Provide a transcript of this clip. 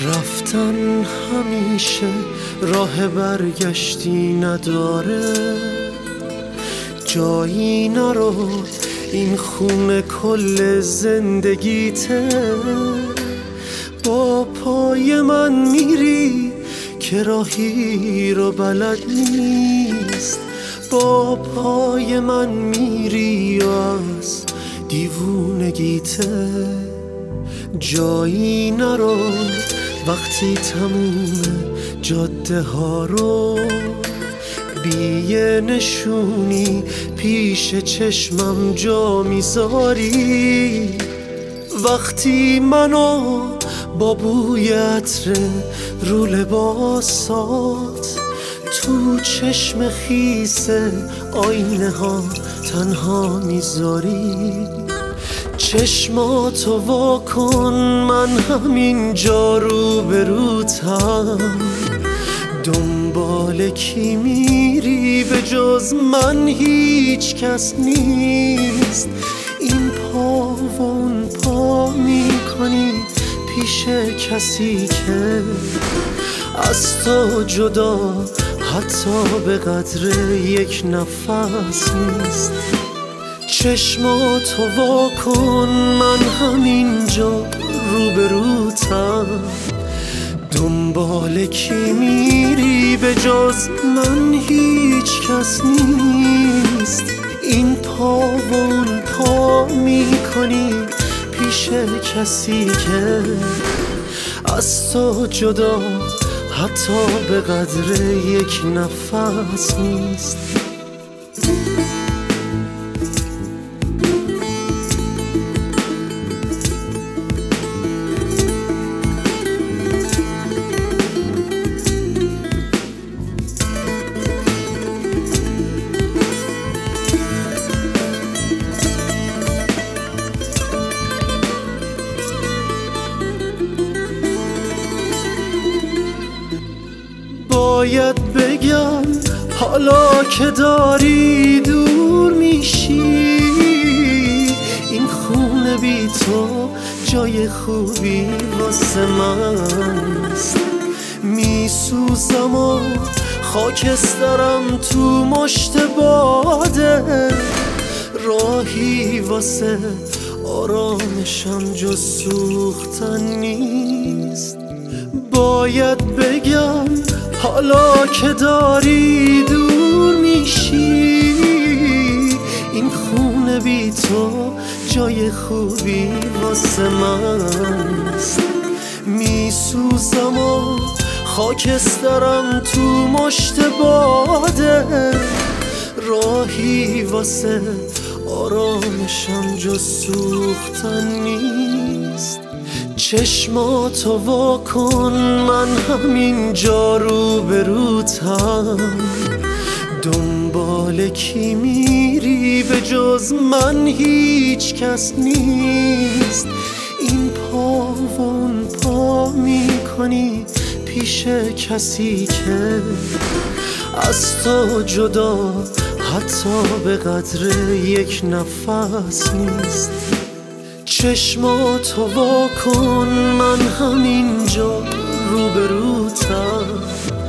رفتن همیشه راه برگشتی نداره، جایی نرو این خونه کل زندگیته. با پای من میری که راهی رو بلد نیست، با پای من میری از دیوونگیته. جایی نرو وقتی تموم جاده ها رو بی نشونی پیش چشمم جا میذاری. وقتی منو با بوی عطر رو لباسات تو چشم خیس آینه ها تنها میذاری. چشماتو وا کن، من همینجا روبروتم. دنبال کی میری به جز من؟ هیچ کس نیست. این پا و اون پا میکنی پیش کسی که از تو جدا حتی به قدر یک نفس نیست. چشماتو وا کن، من همینجا روبروتم. دنبال کی میری به جز من؟ هیچ کس نیست. این پا و اون پا میکنی پیش کسی که از تو جدا حتی به قدر یک نفس نیست. باید بگم حالا که داری دور میشی، این خونه بی تو جای خوبی واسه منست. میسوزم و خاکسترم تو مشت باده، راهی واسه آرامشم جز سوختن نیست. باید بگم حالا که داری دور میشی، این خونه بی تو جای خوبی واسه منست. میسوزم و خاکسترم تو مشت باده، راهی واسه آرامشم جز سوختن نیست. چشماتو وا کن، من همینجا روبروتم. دنبال کی میری به جز من؟ هیچ کس نیست. این پا و اون پا میکنی پیش کسی که از تو جدا حتی به قدر یک نفس نیست. چشماتو وا کن، من همینجا روبروتم.